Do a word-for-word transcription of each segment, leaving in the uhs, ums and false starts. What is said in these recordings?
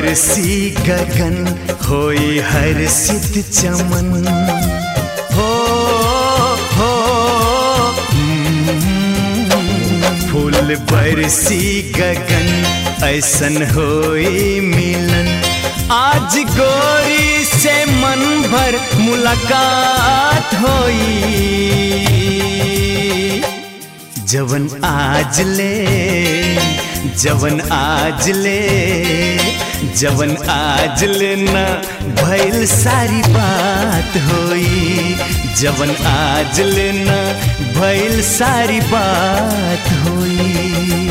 बरसी गगन होई हर्षित चमन हो हो फूल बरसी गगन ऐसन होई मिलन आज गोरी से मन भर मुलाकात होई जवन आज ले जवन आज ले जवन आज ले न भइल सारी बात होई जवन आज ले न भइल सारी बात होई।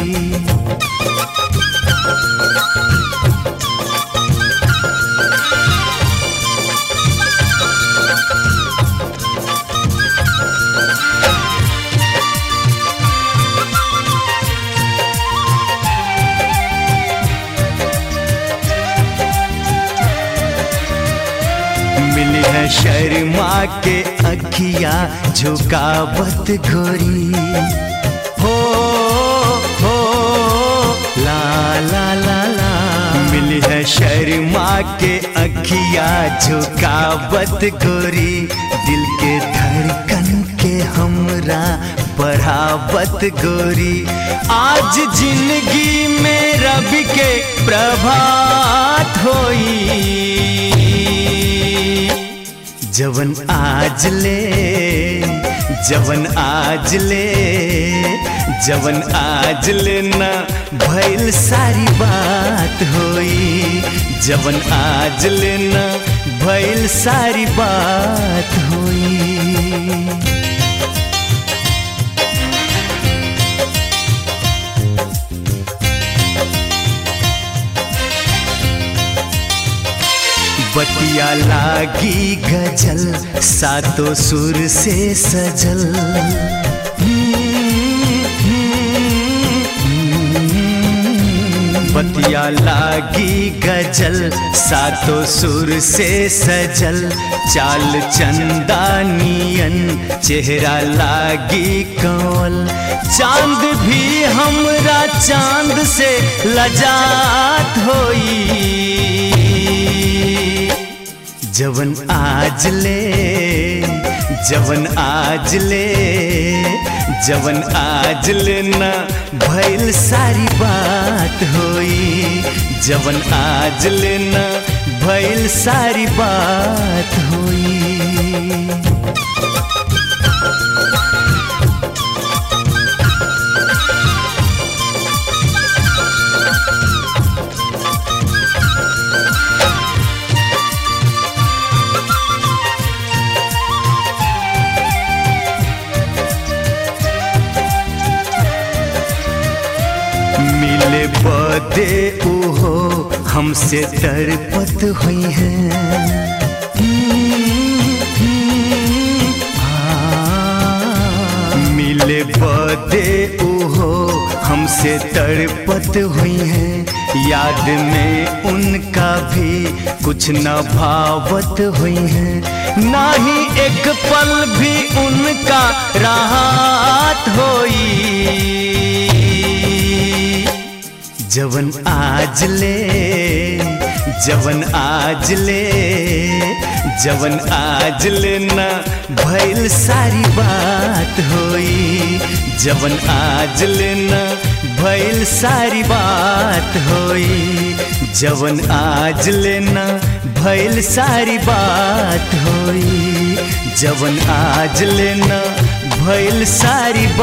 मिली है शर्मा के अखिया झुकावत गोरी हो हो ला ला ला ला मिली है शर्मा के अखिया झुकावत गोरी दिल के धड़कन के हमरा बढ़ावत गोरी आज जिंदगी में रवि के प्रभात होई जवन आज ले जवन आज ले जवन आज ले न भइल सारी बात होई जवन आज ले न भइल सारी बात होई। बतिया लागी गजल सातों सुर से सजल बतिया लागी गजल सातों सुर से सजल चाल चंदानियन चेहरा लागी कंवल चांद भी हमरा चांद से लजात होई जवन आज ले जवन आज ले जवन आज ले न भइल सारी बात होई जवन आज ले न भइल सारी बात होई। मिले बदे ओहो हमसे तरपत हुई है मिले बदे ओहो हमसे तरपत हुई है याद में उनका भी कुछ न भावत हुई है ना ही एक पल भी उनका राहत होई जवन आज ले जवन आज ले जवन आज ले न भइल सारी बात होई जवन आज ले न भइल सारी बात होई जवन आज ले न भइल सारी बात होई जवन आज ले न भइल सारी